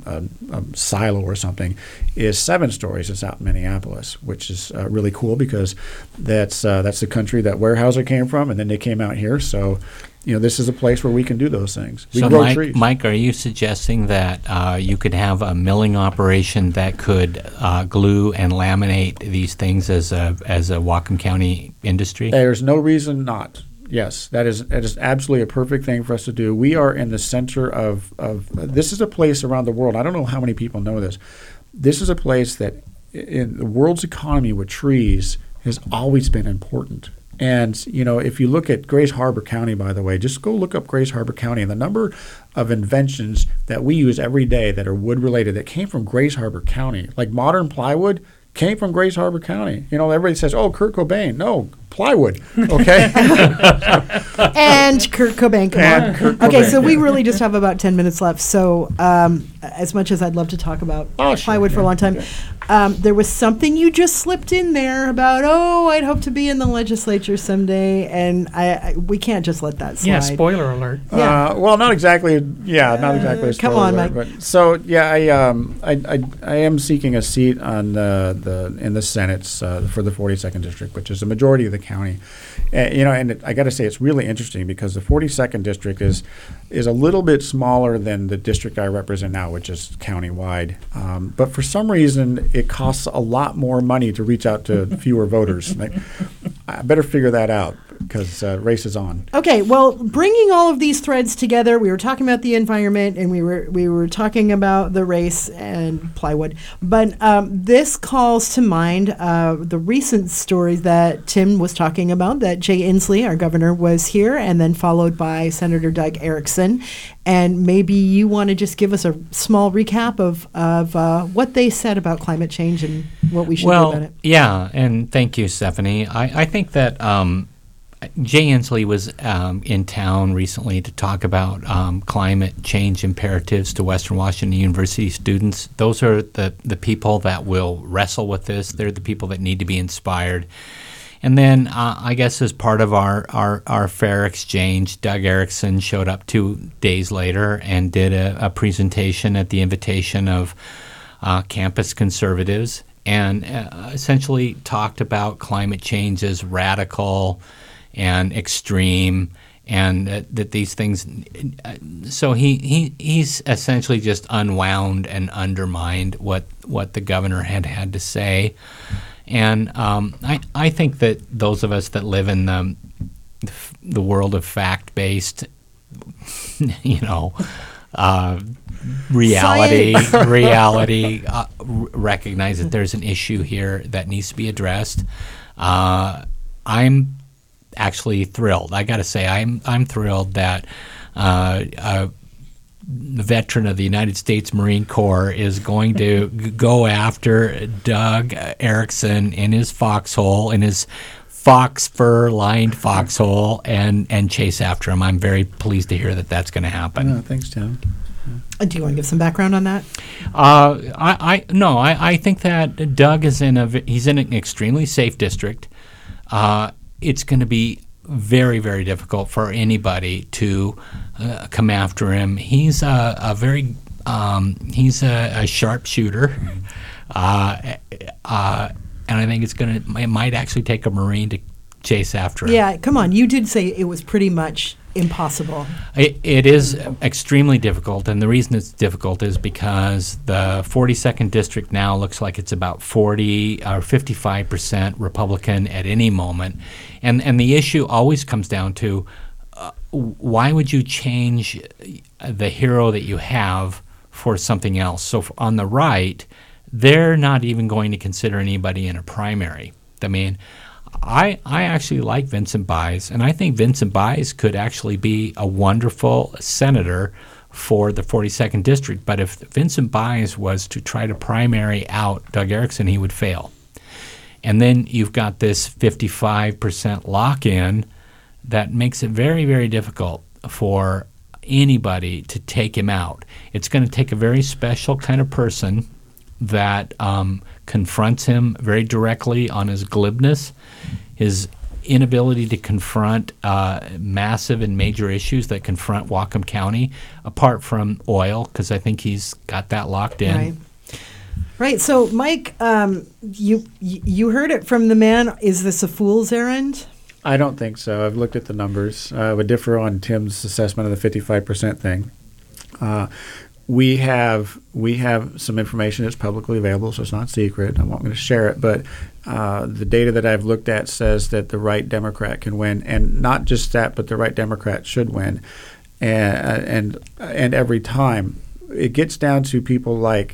silo or something, is 7 stories. It's out in Minneapolis, which is really cool because that's the country that Weyerhaeuser came from, and then they came out here. So this is a place where we can do those things. We grow trees. Mike, are you suggesting that you could have a milling operation that could glue and laminate these things as a Whatcom County industry? There's no reason not. Yes, that is absolutely a perfect thing for us to do. We are in the center of this is a place around the world. I don't know how many people know this. This is a place that in the world's economy with trees has always been important. And, if you look at Grays Harbor County, by the way, just go look up Grays Harbor County and the number of inventions that we use every day that are wood-related that came from Grays Harbor County. Like modern plywood came from Grays Harbor County. Everybody says, oh, Kurt Cobain. No, plywood, okay? And Kurt Cobain, come on. Okay, so we really just have about 10 minutes left. So as much as I'd love to talk about plywood for a long time, there was something you just slipped in there about, I'd hope to be in the legislature someday, and we can't just let that slide. Yeah, spoiler alert. Yeah. Well, not exactly. Yeah, not exactly. A Come spoiler on, alert, Mike. But, so yeah, I am seeking a seat on in the Senate for the 42nd district, which is a majority of the county. And I got to say, it's really interesting because the 42nd district is a little bit smaller than the district I represent now, which is countywide. But for some reason, it costs a lot more money to reach out to fewer voters. I better figure that out because race is on. Okay, well, bringing all of these threads together, we were talking about the environment and we were talking about the race and plywood. But this calls to mind the recent story that Tim was talking about, that Jay Inslee, our governor, was here, and then followed by Senator Doug Erickson. And maybe you want to just give us a small recap of what they said about climate change and what we should do about it. Yeah, and thank you, Stephanie. I think that Jay Inslee was in town recently to talk about climate change imperatives to Western Washington University students. Those are the people that will wrestle with this. They're the people that need to be inspired. And then I guess as part of our fair exchange, Doug Erickson showed up 2 days later and did a presentation at the invitation of campus conservatives, and essentially talked about climate change as radical and extreme, and that these things. So he's essentially just unwound and undermined what the governor had to say, and I think that those of us that live in the world of fact-based, reality recognize that there's an issue here that needs to be addressed. I'm actually thrilled. I got to say, I'm thrilled that a veteran of the United States Marine Corps is going to go after Doug Erickson in his foxhole, in his fox fur-lined foxhole, and chase after him. I'm very pleased to hear that that's going to happen. No, thanks, Tim. Do you want to give some background on that? I think that Doug is he's in an extremely safe district. It's going to be very, very difficult for anybody to come after him. He's he's a sharpshooter, and I think it might actually take a Marine to chase after him. Yeah, come on. You did say it was pretty much impossible. It is extremely difficult, and the reason it's difficult is because the 42nd district now looks like it's about 40 or 55% Republican at any moment, and the issue always comes down to why would you change the hero that you have for something else? So on the right, they're not even going to consider anybody in a primary. I mean, I actually like Vincent Baez, and I think Vincent Baez could actually be a wonderful senator for the 42nd district. But if Vincent Baez was to try to primary out Doug Erickson, he would fail. And then you've got this 55% lock-in that makes it very, very difficult for anybody to take him out. It's going to take a very special kind of person that confronts him very directly on his glibness, his inability to confront massive and major issues that confront Whatcom County, apart from oil, because I think he's got that locked in. Right. So, Mike, you heard it from the man. Is this a fool's errand? I don't think so. I've looked at the numbers. I would differ on Tim's assessment of the 55% thing. We have some information that's publicly available, so it's not secret. I'm not going to share it, but the data that I've looked at says that the right Democrat can win, and not just that, but the right Democrat should win, and every time it gets down to people like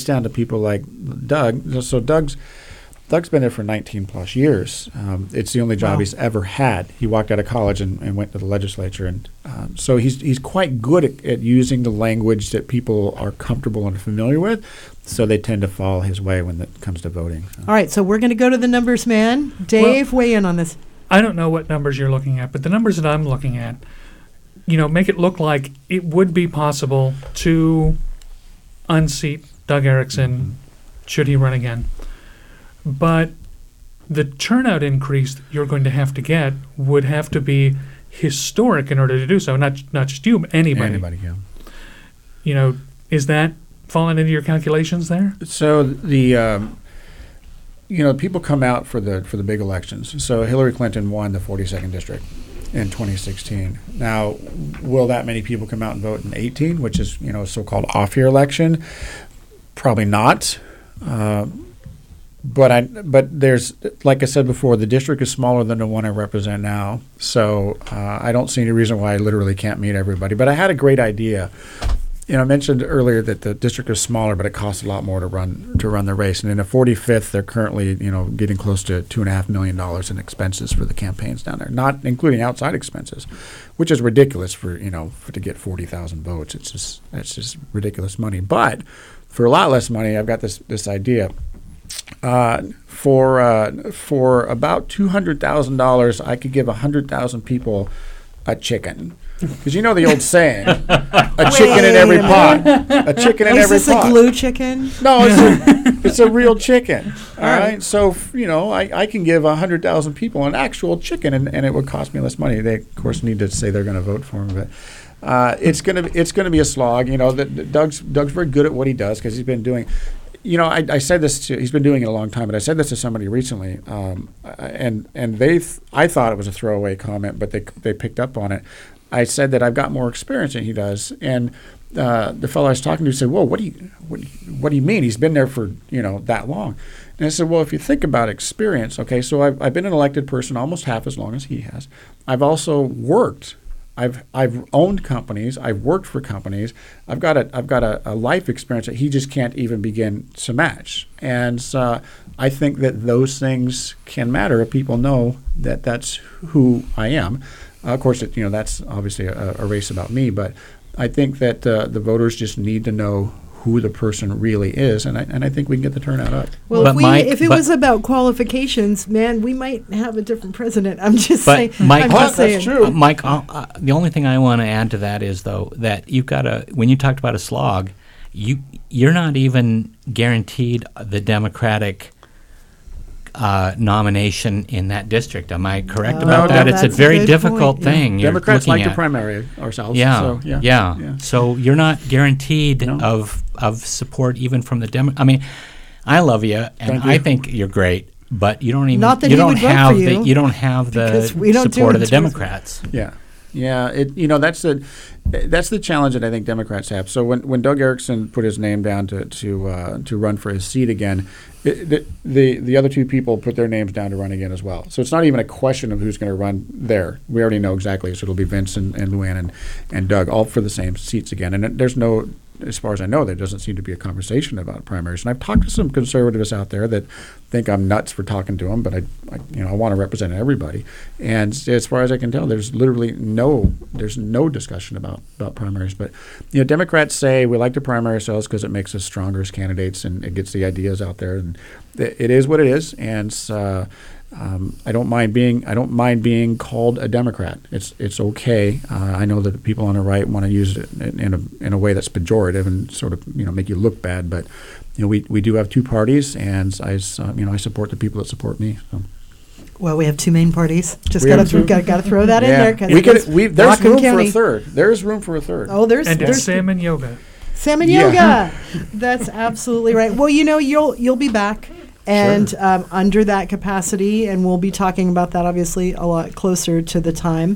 Doug. So Doug's been there for 19 plus years. It's the only job he's ever had. He walked out of college and went to the legislature, and so he's quite good at using the language that people are comfortable and familiar with. So they tend to fall his way when it comes to voting. So. All right, so we're going to go to the numbers man. Dave, weigh in on this. I don't know what numbers you're looking at, but the numbers that I'm looking at, make it look like it would be possible to unseat Doug Erickson should he run again. But the turnout increase you're going to have to get would have to be historic in order to do so. Not just you, but anybody. Anybody, yeah. Is that falling into your calculations there? So the people come out for the big elections. So Hillary Clinton won the 42nd district in 2016. Now, will that many people come out and vote in 18, which is a so-called off-year election? Probably not. But there's, like I said before, the district is smaller than the one I represent now. So I don't see any reason why I literally can't meet everybody. But I had a great idea. I mentioned earlier that the district is smaller, but it costs a lot more to run the race. And in the 45th, they're currently getting close to $2.5 million in expenses for the campaigns down there, not including outside expenses, which is ridiculous for to get 40,000 votes. It's just ridiculous money. But for a lot less money, I've got this idea. For about $200,000, I could give 100,000 people a chicken. Because the old saying, a chicken in every pot. A chicken in every pot. Is this a glue chicken? No, it's a real chicken. All right. So, I can give 100,000 people an actual chicken, and it would cost me less money. They, of course, need to say they're going to vote for him, but it's going to be a slog. Doug's very good at what he does because he's been doing. I said this to, he's been doing it a long time, but I said this to somebody recently, and I thought it was a throwaway comment, but they picked up on it. I said that I've got more experience than he does, and the fellow I was talking to said, "Whoa, what do you mean? He's been there for that long." And I said, "Well, if you think about experience, okay, so I've been an elected person almost half as long as he has. I've also worked. I've owned companies. I've worked for companies. I've got a life experience that he just can't even begin to match. And I think that those things can matter if people know that that's who I am. Of course, that's obviously a race about me, but I think that the voters just need to know who the person really is, and I think we can get the turnout up. Well, if it was about qualifications, man, we might have a different president. I'm just saying. Mike, that's true. Mike, the only thing I want to add to that is, though, that you've got when you talked about a slog, you're not even guaranteed the Democratic nomination in that district. Am I correct about that? It's a very difficult thing. Yeah. Democrats like to primary ourselves. Yeah, so, yeah. So you're not guaranteed of support even from the Democrats. I mean, I love you, and I think you're great, but you don't even. Not that you he don't would vote have for you, you don't have the support of the Democrats. Yeah. Yeah, that's the challenge that I think Democrats have. So when Doug Erickson put his name down to run for his seat again, the other two people put their names down to run again as well. So it's not even a question of who's going to run there. We already know exactly. So it'll be Vince and Luann and Doug, all for the same seats again. And there's no, as far as I know, there doesn't seem to be a conversation about primaries. And I've talked to some conservatives out there that think I'm nuts for talking to them, but I want to represent everybody. And as far as I can tell, there's literally no discussion about primaries. But Democrats say we like to primary ourselves because it makes us stronger as candidates and it gets the ideas out there. And it is what it is. And I don't mind being called a Democrat. It's okay. I know that the people on the right want to use it in a way that's pejorative and sort of make you look bad. But we do have two parties, and I support the people that support me. So. Well, we have two main parties. Just got to throw that in there. There's room for a third. There's room for a third. Oh, there's salmon yoga. Salmon yoga. That's absolutely right. Well, you'll be back. And sure. Under that capacity, and we'll be talking about that obviously a lot closer to the time.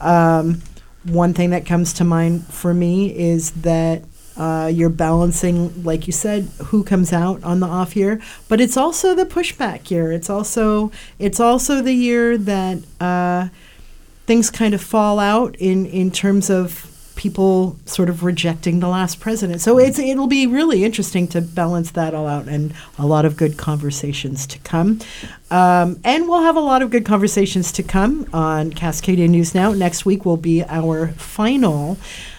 One thing that comes to mind for me is that you're balancing, like you said, who comes out on the off year, but it's also the pushback year. It's also the year that things kind of fall out in terms of people sort of rejecting the last president. So it'll be really interesting to balance that all out, and a lot of good conversations to come. And we'll have a lot of good conversations to come on Cascadia News Now. Next week will be our final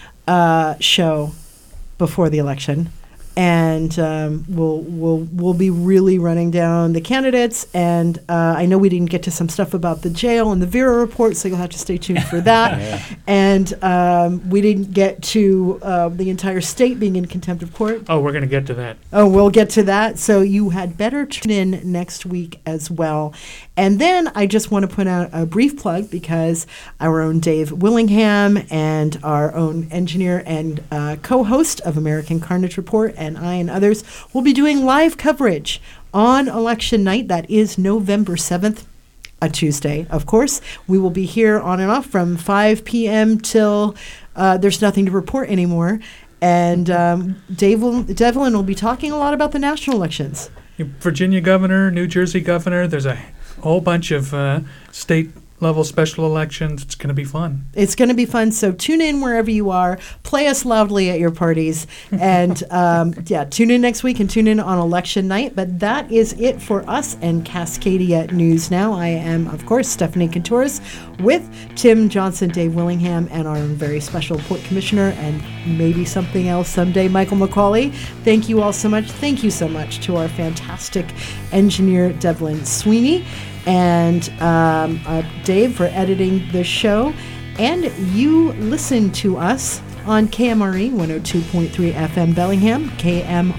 show before the election. And we'll be really running down the candidates. And I know we didn't get to some stuff about the jail and the Vera report, so you'll have to stay tuned for that. Yeah. And we didn't get to the entire state being in contempt of court. Oh, we're going to get to that. Oh, we'll get to that. So you had better tune in next week as well. And then I just want to put out a brief plug, because our own Dave Willingham and our own engineer and co-host of American Carnage Report, and I and others will be doing live coverage on election night. That is November 7th, a Tuesday, of course. We will be here on and off from 5 p.m. till there's nothing to report anymore. And Devlin will be talking a lot about the national elections. Virginia governor, New Jersey governor, there's a whole bunch of state-level special elections. It's going to be fun. It's going to be fun. So tune in wherever you are. Play us loudly at your parties. And, tune in next week and tune in on election night. But that is it for us and Cascadia News Now. I am, of course, Stephanie Kountouris with Tim Johnson, Dave Willingham, and our own very special port commissioner, and maybe something else someday, Michael McCauley. Thank you all so much. Thank you so much to our fantastic engineer, Devlin Sweeney, and Dave for editing the show. And you listen to us on KMRE 102.3 FM Bellingham,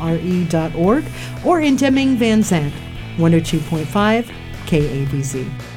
KMRE.org, or in Deming Van Zandt 102.5 KABZ.